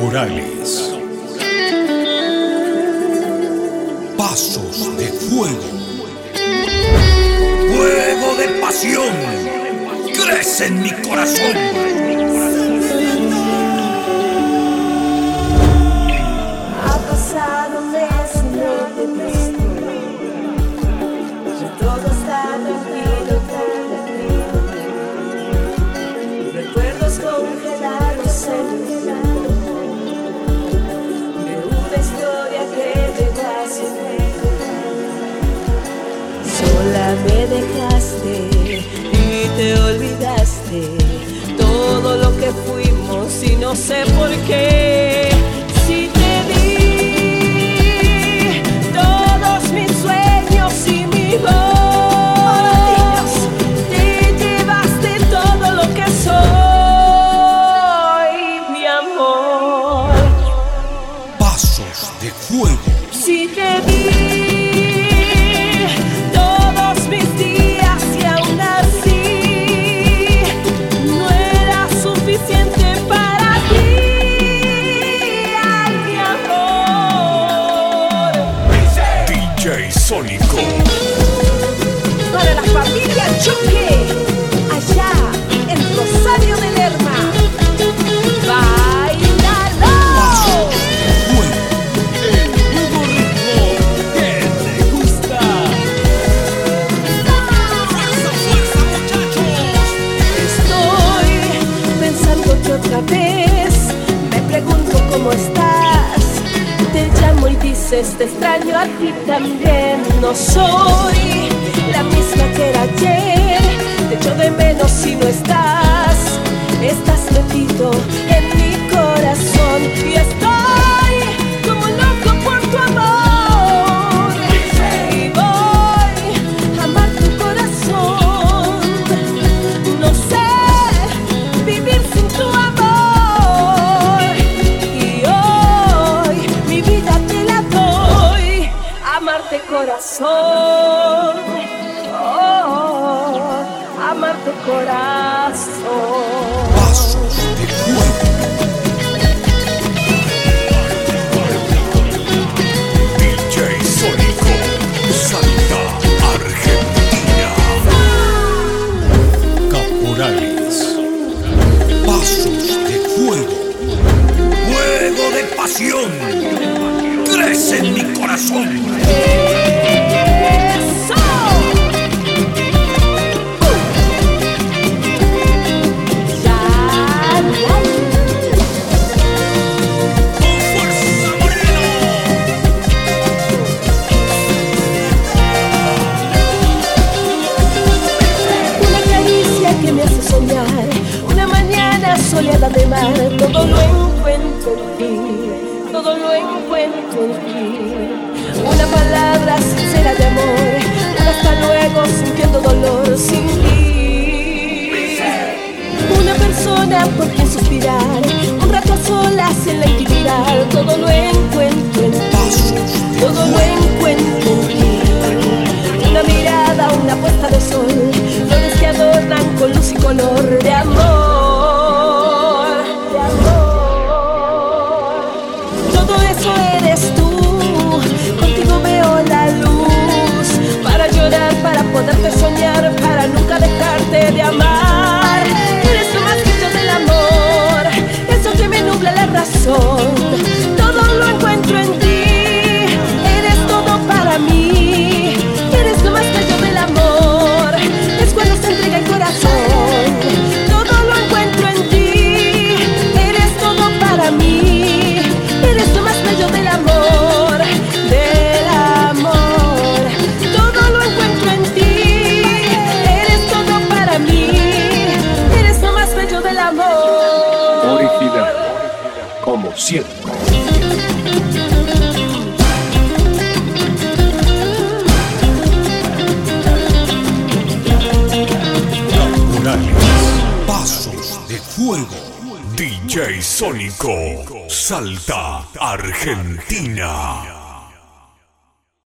Caporales. Pasos de fuego. Fuego de pasión. Crece en mi corazón. Ha pasado un mes y no te he visto. Ya todo está tranquilo. Recuerdos congelados en mi mente de una historia que llegó a su fin. Sola me dejaste y te olvidaste todo lo que fuimos y no sé por qué. Si te di todos mis sueños y mi voz, te llevaste todo lo que soy, mi amor. Pasos de fuego. Si te di todos mis días y aún así no era suficiente para ti, ay, mi amor. DJ Sónico. Para la familia Choque, allá en Rosario de Lerma. ¡Bailalo! Pasos de fuego. El nuevo ritmo que te gusta. ¡Fuerza, fuerza, muchachos! Estoy pensándote otra vez. Me pregunto cómo estás. Te llamo y dices te extraño a ti también. No soy la misma que era ayer. Te echo de menos si no estás. Estás metido en mi corazón y estoy como loco por tu amor. Y voy a amar tu corazón. No sé vivir sin tu amor. Y hoy mi vida te la doy. Amarte corazón. Oh, amarte corazón. Pasos de fuego. DJ Sónico. Salta, Argentina. Caporales. Pasos de fuego. Fuego de pasión. Crece en mi corazón. ¡Eso! Ya, ¡Con fuerza, Moreno! una caricia que me hace soñar, una mañana soleada de mar, todo lo encuentro en ti, todo lo encuentro en ti. Una palabra sincera de amor, un hasta luego sintiendo dolor sin ti. Una persona por quien suspirar, un rato a solas en la intimidad, todo lo encuentro en ti, todo lo encuentro en ti. Una mirada, una puesta de sol, flores que adornan con luz y color de amor, de amor. Todo eso eres tú, contigo veo la luz, para llorar, para poderte soñar, para nunca dejarte de amar. Eres lo más bello del amor, eso que me nubla la razón, todo lo encuentro en ti, eres todo para mí, eres lo más bello del amor, es cuando se entrega el corazón, todo lo encuentro en ti, eres todo para mí, eres lo más bello del amor, todo lo encuentro en ti, eres todo para mí, eres lo más bello del amor. Original, como siempre. Caporales. Pasos de fuego. DJ Sónico. Salta, Argentina.